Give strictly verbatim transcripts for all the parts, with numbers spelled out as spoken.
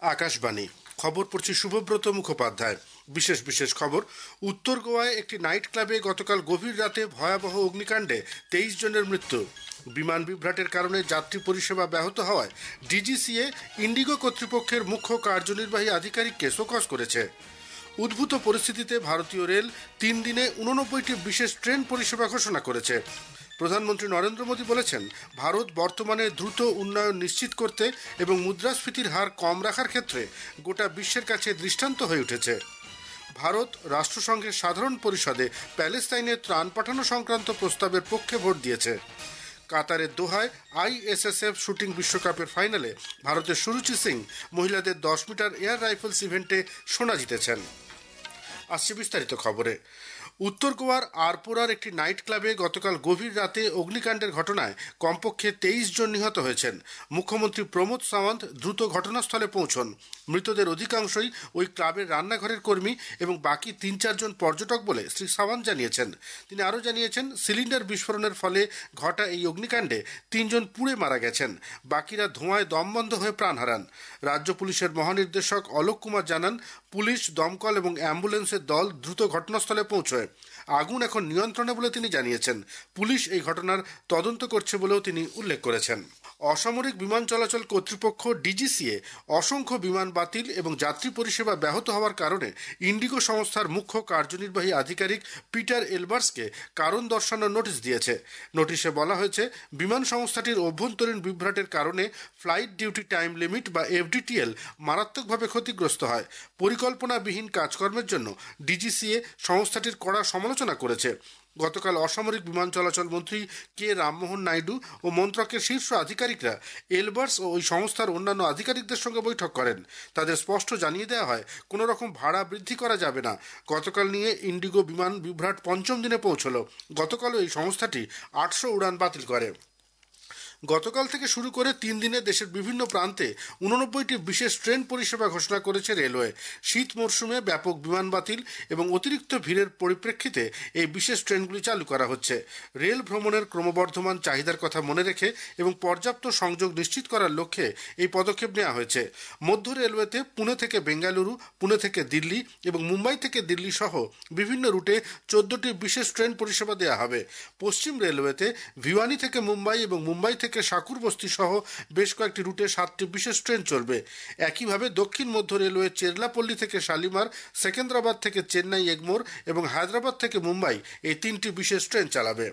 আকাশবাণী খবর পড়ছি শুভব্রত মুখোপাধ্যায়। বিশেষ বিশেষ খবর। উত্তর গোয়ায় একটি নাইট ক্লাবে গতকাল গভীর রাতে ভয়াবহ অগ্নিকাণ্ডে তেইশ জনের মৃত্যু। বিমান বিভ্রাটের কারণে যাত্রী পরিষেবা ব্যাহত হওয়ায় ডিজিসিএ ইন্ডিগো কর্তৃপক্ষের মুখ্য কার্যনির্বাহী আধিকারিককে শোকজ করেছে। উদ্ভূত পরিস্থিতিতে ভারতীয় রেল তিন দিনে উননব্বইটি বিশেষ ট্রেন পরিষেবা ঘোষণা করেছে। প্রধানমন্ত্রী নরেন্দ্র মোদী বলেছেন, ভারত বর্তমানে দ্রুত উন্নয়ন নিশ্চিত করতে এবং মুদ্রাস্ফীতির হার কম রাখার ক্ষেত্রে গোটা বিশ্বের কাছে দৃষ্টান্ত হয়ে উঠেছে। ভারত রাষ্ট্রসংঘের সাধারণ পরিষদে প্যালেস্তাইনে ত্রাণ পাঠানো সংক্রান্ত প্রস্তাবের পক্ষে ভোট দিয়েছে। কাতারের দোহায় আইএসএসএফ শুটিং বিশ্বকাপের ফাইনালে ভারতের সুরুচি সিং মহিলাদের দশ মিটার এয়ার রাইফেলস ইভেন্টে সোনা জিতেছেন। আসছে বিস্তারিত খবরে। উত্তর গোয়ার আরপোরার একটি নাইট ক্লাবে গতকাল গভীর রাতে অগ্নিকাণ্ডের ঘটনায় কমপক্ষে তেইশ জন নিহত হয়েছেন। মুখ্যমন্ত্রী প্রমোদ সাওয়ন্ত দ্রুত ঘটনাস্থলে পৌঁছন। মৃতদের অধিকাংশই ওই ক্লাবের রান্নাঘরের কর্মী এবং বাকি তিন চারজন পর্যটক বলে শ্রী সাওয়ন্ত জানিয়েছেন। তিনি আরও জানিয়েছেন, সিলিন্ডার বিস্ফোরণের ফলে ঘটা এই অগ্নিকাণ্ডে তিনজন পুড়ে মারা গেছেন, বাকিরা ধোঁয়ায় দমবন্ধ হয়ে প্রাণ হারান। রাজ্য পুলিশের মহানির্দেশক অলোক কুমার জানান, পুলিশ, দমকল এবং অ্যাম্বুলেন্সের দল দ্রুত ঘটনাস্থলে পৌঁছয়। আগুন এখন নিয়ন্ত্রণে বলে তিনি জানিয়েছেন। পুলিশ এই ঘটনার তদন্ত করছে বলেও তিনি উল্লেখ করেছেন। অসামরিক বিমান চলাচল কর্তৃপক্ষ ডিজিসিএ অসংখ্য বিমান বাতিল এবং যাত্রী পরিষেবা ব্যাহত হওয়ার কারণে ইন্ডিগো সংস্থার মুখ্য কার্যনির্বাহী আধিকারিক পিটার এলবার্সকে কারণ দর্শানোর নোটিশ দিয়েছে। নোটিশে বলা হয়েছে, বিমান সংস্থাটির অভ্যন্তরীণ বিভ্রাটের কারণে ফ্লাইট ডিউটি টাইম লিমিট বা এফডিটিএল মারাত্মকভাবে ক্ষতিগ্রস্ত হয়। পরিকল্পনাবিহীন কাজকর্মের জন্য ডিজিসিএ সংস্থাটির কড়া সমালোচনা করেছে। গতকাল অসামরিক বিমান চলাচল মন্ত্রী কে রামমোহন নাইডু ও মন্ত্রকের শীর্ষ আধিকারিকরা এলবার্স ও ওই সংস্থার অন্যান্য আধিকারিকদের সঙ্গে বৈঠক করেন। তাদের স্পষ্ট জানিয়ে দেওয়া হয়, কোনো রকম ভাড়া বৃদ্ধি করা যাবে না। গতকাল নিয়ে ইন্ডিগো বিমান বিভ্রাট পঞ্চম দিনে পৌঁছল। গতকালও এই সংস্থাটি আটশো উড়ান বাতিল করে। গতকাল থেকে শুরু করে তিন দিনে দেশের বিভিন্ন প্রান্তে উননব্বইটি বিশেষ ট্রেন পরিষেবা ঘোষণা করেছে রেলওয়ে। শীত মরশুমে ব্যাপক বিমান বাতিল এবং অতিরিক্ত ভিড়ের পরিপ্রেক্ষিতে এই বিশেষ ট্রেনগুলি চালু করা হচ্ছে। রেল ভ্রমণের ক্রমবর্ধমান চাহিদার কথা মনে রেখে এবং পর্যাপ্ত সংযোগ নিশ্চিত করার লক্ষ্যে এই পদক্ষেপ নেওয়া হয়েছে। মধ্য রেলওয়েতে পুনে থেকে বেঙ্গালুরু, পুনে থেকে দিল্লি এবং মুম্বাই থেকে দিল্লি সহ বিভিন্ন রুটে চোদ্দটি বিশেষ ট্রেন পরিষেবা দেওয়া হবে। পশ্চিম রেলওয়েতে ভিওয়ানি থেকে মুম্বাই এবং মুম্বাই থেকে সাকুর বস্তি সহ বেশ কয়েকটি রুটে সাতটি বিশেষ ট্রেন চলবে। একইভাবে দক্ষিণ মধ্য রেলওয়ে চেরলাপল্লী থেকে শালিমার, সেকেন্দ্রাবাদ থেকে চেন্নাই এগমোর এবং হায়দ্রাবাদ থেকে মুম্বাই এই তিনটি বিশেষ ট্রেন চালাবে।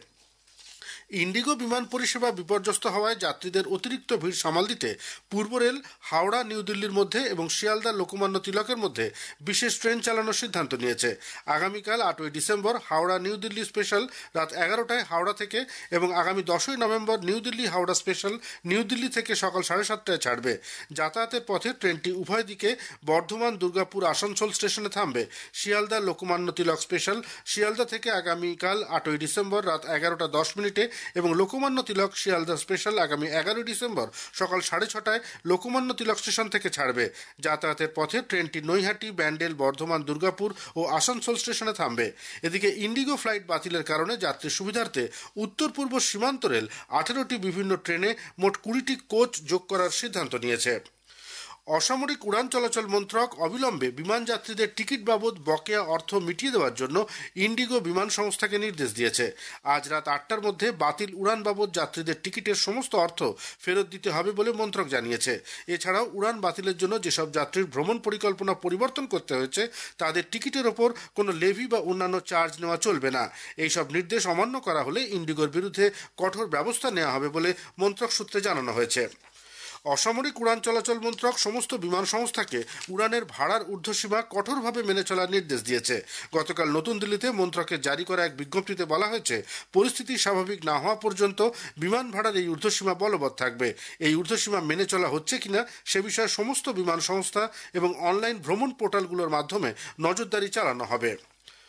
ইন্ডিগো বিমান পরিষেবা বিপর্যস্ত হওয়ায় যাত্রীদের অতিরিক্ত ভিড় সামাল দিতে পূর্ব রেল হাওড়া নিউ দিল্লির মধ্যে এবং শিয়ালদা লোকমান্য তিলকের মধ্যে বিশেষ ট্রেন চালানোর সিদ্ধান্ত নিয়েছে। আগামীকাল আটই December Howrah New Delhi special রাত এগারোটায় হাওড়া থেকে এবং আগামী দশই November New Delhi Howrah special New Delhi থেকে সকাল সাড়ে সাতটায় ছাড়বে। যাতায়াতের পথে ট্রেনটি উভয় দিকে বর্ধমান, দুর্গাপুর, আসানসোল স্টেশনে থামবে। শিয়ালদা লোকমান্য তিলক স্পেশাল শিয়ালদা থেকে আগামীকাল আটই ডিসেম্বর রাত এগারোটা দশ মিনিটে এবং লোকমান্য তিলক শিয়ালদা স্পেশাল আগামী এগারোই ডিসেম্বর সকাল সাড়ে ছটায় লোকমান্য তিলক স্টেশন থেকে ছাড়বে। যাতায়াতের পথে ট্রেনটি নৈহাটি, ব্যান্ডেল, বর্ধমান, দুর্গাপুর ও আসানসোল স্টেশনে থামবে। এদিকে ইন্ডিগো ফ্লাইট বাতিলের কারণে যাত্রী সুবিধার্থে উত্তর পূর্ব সীমান্ত রেল আঠেরোটি বিভিন্ন ট্রেনে মোট কুড়িটি কোচ যোগ করার সিদ্ধান্ত নিয়েছে। অসামরিক উড়ান চলাচল মন্ত্রক অবিলম্বে বিমান যাত্রীদের টিকিট বাবদ বকেয়া অর্থ মিটিয়ে দেওয়ার জন্য ইন্ডিগো বিমান সংস্থাকে নির্দেশ দিয়েছে। আজ রাত আটটার মধ্যে বাতিল উড়ান বাবদ যাত্রীদের টিকিটের সমস্ত অর্থ ফেরত দিতে হবে বলে মন্ত্রক জানিয়েছে। এছাড়াও উড়ান বাতিলের জন্য যেসব যাত্রীর ভ্রমণ পরিকল্পনা পরিবর্তন করতে হয়েছে তাদের টিকিটের ওপর কোনো লেভি বা অন্যান্য চার্জ নেওয়া চলবে না। এইসব নির্দেশ অমান্য করা হলে ইন্ডিগোর বিরুদ্ধে কঠোর ব্যবস্থা নেওয়া হবে বলে মন্ত্রক সূত্রে জানানো হয়েছে। অসামরিক উড়ান চলাচল মন্ত্রক সমস্ত বিমান সংস্থাকে উড়ানের ভাড়ার ঊর্ধ্বসীমা কঠোরভাবে মেনে চলার নির্দেশ দিয়েছে। গতকাল নতুন দিল্লিতে মন্ত্রকের জারি করা এক বিজ্ঞপ্তিতে বলা হয়েছে, পরিস্থিতি স্বাভাবিক না হওয়া পর্যন্ত বিমান ভাড়ার এই ঊর্ধ্বসীমা বলবৎ থাকবে। এই ঊর্ধ্বসীমা মেনে চলা হচ্ছে কিনা সে বিষয়ে সমস্ত বিমান সংস্থা এবং অনলাইন ভ্রমণ পোর্টালগুলোর মাধ্যমে নজরদারি চালানো হবে।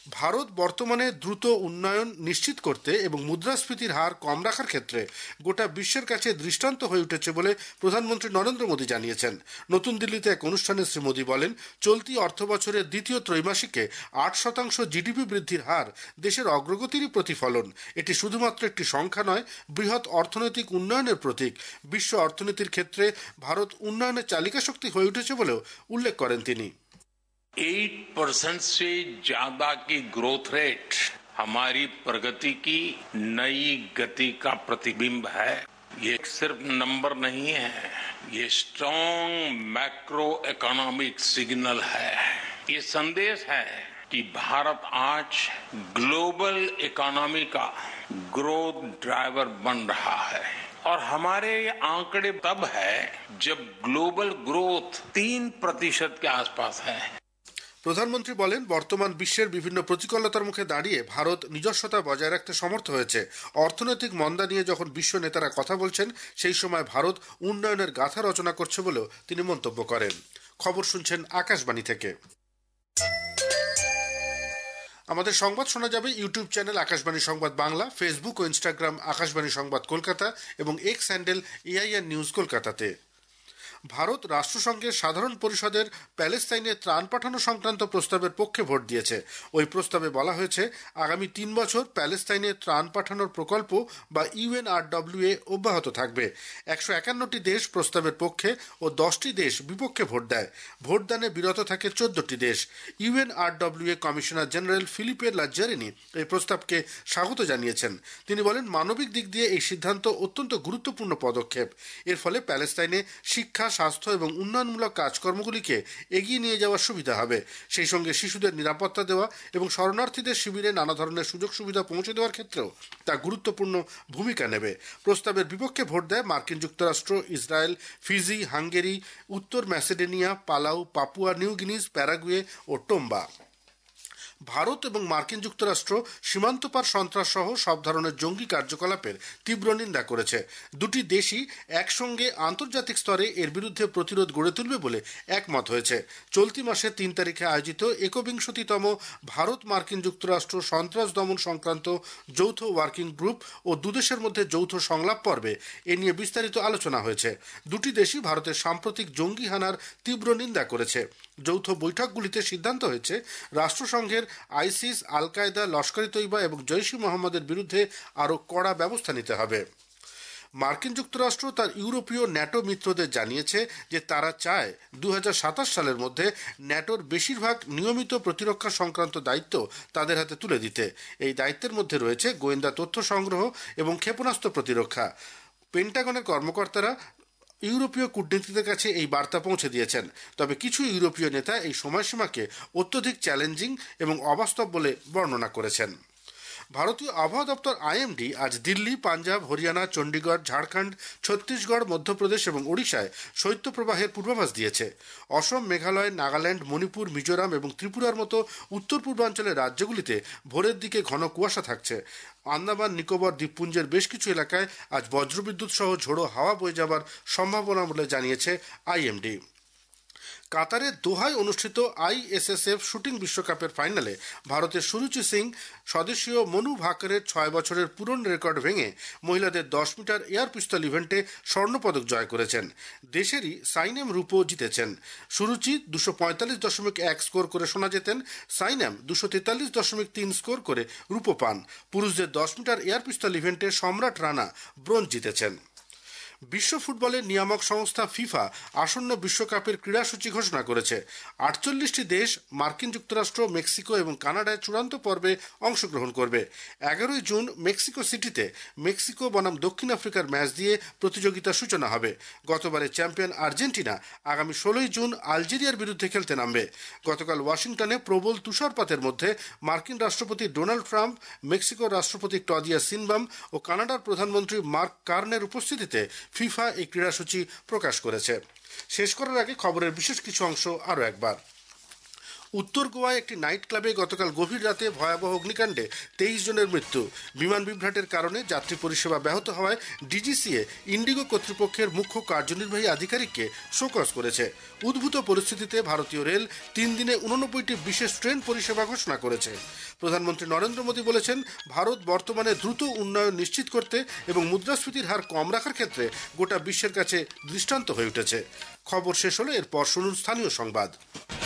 ভারত বর্তমানে দ্রুত উন্নয়ন নিশ্চিত করতে এবং মুদ্রাস্ফীতির হার কম রাখার ক্ষেত্রে গোটা বিশ্বের কাছে দৃষ্টান্ত হয়ে উঠেছে বলে প্রধানমন্ত্রী নরেন্দ্র মোদী জানিয়েছেন। নতুন দিল্লিতে এক অনুষ্ঠানে শ্রী মোদী বলেন, চলতি অর্থবছরের দ্বিতীয় ত্রৈমাসিকে আট শতাংশ জিডিপি বৃদ্ধির হার দেশের অগ্রগতিরই প্রতিফলন। এটি শুধুমাত্র একটি সংখ্যা নয়, বৃহৎ অর্থনৈতিক উন্নয়নের প্রতীক। বিশ্ব অর্থনীতির ক্ষেত্রে ভারত উন্নয়নের চালিকা শক্তি হয়ে উঠেছে বলেও উল্লেখ করেন তিনি। एट परसेंट से ज्यादा की ग्रोथ रेट हमारी प्रगति की नई गति का प्रतिबिंब है। ये सिर्फ नंबर नहीं है, ये स्ट्रॉन्ग मैक्रो इकोनॉमिक सिग्नल है। ये संदेश है कि भारत आज ग्लोबल इकोनॉमी का ग्रोथ ड्राइवर बन रहा है। और हमारे आंकड़े तब है जब ग्लोबल ग्रोथ तीन प्रतिशत के आसपास है। প্রধানমন্ত্রী বলেন, বর্তমান বিশ্বের বিভিন্ন প্রতিকূলতার মুখে দাঁড়িয়ে ভারত নিজস্বতা বজায় রাখতে সমর্থ হয়েছে। অর্থনৈতিক মন্দা নিয়ে যখন বিশ্ব নেতারা কথা বলছেন, সেই সময় ভারত উন্নয়নের গাথা রচনা করছে বলেও তিনি মন্তব্য করেন। খবর শুনছেন আকাশবাণী থেকে। আমাদের সংবাদ শোনা যাবে ইউটিউব চ্যানেল আকাশবাণী সংবাদ বাংলা, ফেসবুক ও ইনস্টাগ্রাম আকাশবাণী সংবাদ কলকাতা এবং এক্স হ্যান্ডেল এআইআর নিউজ কলকাতাতে। ভারত রাষ্ট্রসংঘের সাধারণ পরিষদের প্যালেস্তাইনে ত্রাণ পাঠানো সংক্রান্ত প্রস্তাবের পক্ষে ভোট দিয়েছে। ওই প্রস্তাবে বলা হয়েছে, আগামী তিন বছর প্যালেস্তাইনে ত্রাণ পাঠানোর প্রকল্প বা ইউএনআরডব্লিউএ অব্যাহত থাকবে। একশো একান্নটি দেশ প্রস্তাবের পক্ষে ও দশটি দেশ বিপক্ষে ভোট দেয়। ভোটদানে বিরত থাকে চোদ্দটি দেশ। UNRWA commissioner general Philippe Lazzarini এই প্রস্তাবকে স্বাগত জানিয়েছেন। তিনি বলেন, মানবিক দিক দিয়ে এই সিদ্ধান্ত অত্যন্ত গুরুত্বপূর্ণ পদক্ষেপ। এর ফলে প্যালেস্তাইনে শিক্ষা, স্বাস্থ্য এবং উন্নয়নমূলক কাজকর্মগুলিকে এগিয়ে নিয়ে যাওয়ার সুবিধা হবে। সেই সঙ্গে শিশুদের নিরাপত্তা দেওয়া এবং শরণার্থীদের শিবিরে নানা ধরনের সুযোগ সুবিধা পৌঁছে দেওয়ার ক্ষেত্রেও তা গুরুত্বপূর্ণ ভূমিকা নেবে। প্রস্তাবের বিপক্ষে ভোট দেয় মার্কিন যুক্তরাষ্ট্র, ইসরায়েল, ফিজি, হাঙ্গেরি, উত্তর Macedonia, Palau, Papua New Guinea, Paraguay ও টোম্বা। ভারত এবং মার্কিন যুক্তরাষ্ট্র সীমান্তপার সন্ত্রাস সহ সব ধরনের জঙ্গি কার্যকলাপের তীব্র নিন্দা করেছে। দুটি দেশই একসঙ্গে আন্তর্জাতিক স্তরে এর বিরুদ্ধে প্রতিরোধ গড়ে তুলবে বলে একমত হয়েছে। চলতি মাসের তিন তারিখে আয়োজিত একবিংশতিতম ভারত মার্কিন যুক্তরাষ্ট্র সন্ত্রাস দমন সংক্রান্ত যৌথ ওয়ার্কিং গ্রুপ ও দুদেশের মধ্যে যৌথ সংলাপ পর্বে এ নিয়ে বিস্তারিত আলোচনা হয়েছে। দুটি দেশই ভারতের সাম্প্রতিক জঙ্গি হানার তীব্র নিন্দা করেছে। যৌথ বৈঠকগুলিতে সিদ্ধান্ত হয়েছে, রাষ্ট্রসংঘের আইসিস, আল কায়দা, লস্কর ই তৈবা এবং জৈশ ই মোহাম্মদের বিরুদ্ধে আরও কড়া ব্যবস্থা নিতে হবে। মার্কিন যুক্তরাষ্ট্র তার ইউরোপীয় ন্যাটো মিত্রদের জানিয়েছে যে তারা চায় দু হাজার সাতাশ সালের মধ্যে ন্যাটোর বেশিরভাগ নিয়মিত প্রতিরক্ষা সংক্রান্ত দায়িত্ব তাদের হাতে তুলে দিতে। এই দায়িত্বের মধ্যে রয়েছে গোয়েন্দা তথ্য সংগ্রহ এবং ক্ষেপণাস্ত্র প্রতিরক্ষা। পেন্টাগনের কর্মকর্তারা ইউরোপীয় কূটনীতিকদের কাছে এই বার্তা পৌঁছে দিয়েছেন। তবে কিছু ইউরোপীয় নেতা এই সময়সীমাকে অত্যধিক চ্যালেঞ্জিং এবং অবাস্তব বলে বর্ণনা করেছেন। ভারতীয় আবহাওয়া দপ্তর আইএমডি আজ দিল্লি, পাঞ্জাব, হরিয়ানা, চণ্ডীগড়, ঝাড়খণ্ড, ছত্তিশগড়, মধ্যপ্রদেশ এবং ওড়িশায় শৈত্যপ্রবাহের পূর্বাভাস দিয়েছে। অসম, মেঘালয়, নাগাল্যান্ড, মণিপুর, মিজোরাম এবং ত্রিপুরার মতো উত্তর পূর্বাঞ্চলের রাজ্যগুলিতে ভোরের দিকে ঘন কুয়াশা থাকছে। আন্দামান নিকোবর দ্বীপপুঞ্জের বেশ কিছু এলাকায় আজ বজ্রবিদ্যুৎ সহ ঝোড়ো হাওয়া বয়ে যাবার সম্ভাবনা বলে জানিয়েছে আইএমডি। কাতারের দোহায় অনুষ্ঠিত আইএসএসএফ শুটিং বিশ্বকাপের ফাইনালে ভারতের সুরুচি সিং স্বদেশীয় মনু ভাকরের ছয় বছরের পুরনো রেকর্ড ভেঙে মহিলাদের দশ মিটার এয়ার পিস্তল ইভেন্টে স্বর্ণপদক জয় করেছেন। দেশেরই সাইনেম রূপো জিতেছেন। সুরুচি দুশো পঁয়তাল্লিশ দশমিক এক স্কোর করে সোনা জেতেন। সাইনেম দুশো তেতাল্লিশ দশমিক তিন স্কোর করে রূপো পান। পুরুষদের দশ মিটার এয়ার পিস্তল ইভেন্টে সম্রাট রানা ব্রোঞ্জ জিতেছেন। বিশ্ব ফুটবলের নিয়ামক সংস্থা ফিফা আসন্ন বিশ্বকাপের ক্রীড়াসূচি ঘোষণা করেছে। আটচল্লিশটি দেশ মার্কিন যুক্তরাষ্ট্র, মেক্সিকো এবং কানাডায় চূড়ান্ত পর্বে অংশগ্রহণ করবে। এগারোই জুন মেক্সিকো সিটিতে মেক্সিকো বনাম দক্ষিণ আফ্রিকার ম্যাচ দিয়ে প্রতিযোগিতার সূচনা হবে। গতবারের চ্যাম্পিয়ন আর্জেন্টিনা আগামী ষোলোই জুন আলজেরিয়ার বিরুদ্ধে খেলতে নামবে। গতকাল ওয়াশিংটনে প্রবল তুষারপাতের মধ্যে মার্কিন রাষ্ট্রপতি ডোনাল্ড ট্রাম্প, মেক্সিকোর রাষ্ট্রপতি ক্লদিয়া সিনবাম ও কানাডার প্রধানমন্ত্রী মার্ক কার্নের উপস্থিতিতে ফিফা এই ক্রীড়াসূচি প্রকাশ করেছে। শেষ করার আগে খবরের বিশেষ কিছু অংশ আরও একবার। উত্তর গোয়ায় একটি নাইট ক্লাবে গতকাল গভীর রাতে ভয়াবহ অগ্নিকাণ্ডে তেইশ জনের মৃত্যু। বিমান বিভ্রাটের কারণে যাত্রী পরিষেবা ব্যাহত হওয়ায় ডিজিসিএ ইন্ডিগো কর্তৃপক্ষের মুখ্য কার্যনির্বাহী আধিকারিককে শোকজ করেছে। উদ্ভূত পরিস্থিতিতে ভারতীয় রেল তিন দিনে উননব্বইটি বিশেষ ট্রেন পরিষেবা ঘোষণা করেছে। প্রধানমন্ত্রী নরেন্দ্র মোদী বলেছেন, ভারত বর্তমানে দ্রুত উন্নয়ন নিশ্চিত করতে এবং মুদ্রাস্ফীতির হার কম রাখার ক্ষেত্রে গোটা বিশ্বের কাছে দৃষ্টান্ত হয়ে উঠেছে। খবর শেষ হলো, এরপর শুনুন স্থানীয় সংবাদ।